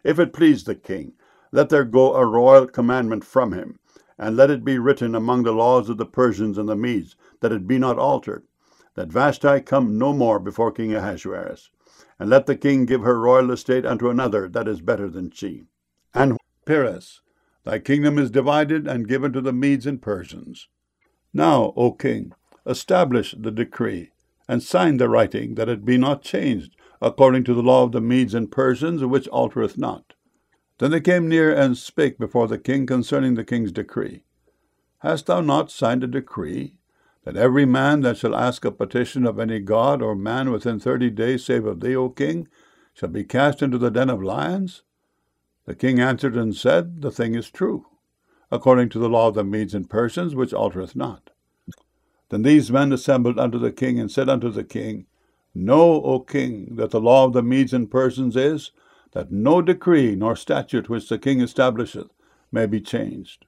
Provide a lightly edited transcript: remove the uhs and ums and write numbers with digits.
If it please the king, let there go a royal commandment from him, and let it be written among the laws of the Persians and the Medes, that it be not altered, that Vashti come no more before King Ahasuerus. And let the king give her royal estate unto another that is better than she. And Peres, thy kingdom is divided and given to the Medes and Persians. Now, O king, establish the decree, and sign the writing, that it be not changed, according to the law of the Medes and Persians, which altereth not. Then they came near and spake before the king concerning the king's decree. Hast thou not signed a decree, that every man that shall ask a petition of any god or man within 30 days, save of thee, O king, shall be cast into the den of lions? The king answered and said, The thing is true, according to the law of the Medes and Persians, which altereth not. Then these men assembled unto the king, and said unto the king, Know, O king, that the law of the Medes and Persians is, that no decree nor statute which the king establisheth may be changed.